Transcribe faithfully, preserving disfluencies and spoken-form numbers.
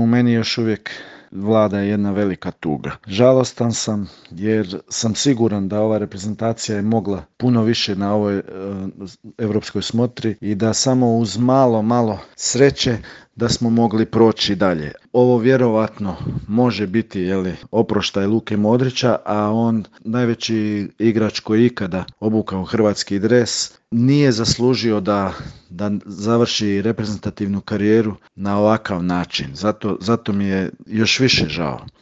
meni još uvijek vlada jedna velika tuga. Žalostan sam jer sam siguran da ova reprezentacija je mogla puno više na ovoj e, europskoj smotri i da samo uz malo, malo sreće da smo mogli proći dalje. Ovo vjerovatno može biti jeli, oproštaj Luke Modrića, a on, najveći igrač koji ikada obukao hrvatski dres, nije zaslužio da, da završi reprezentativnu karijeru na ovakav način. Zato, zato mi je još više žao.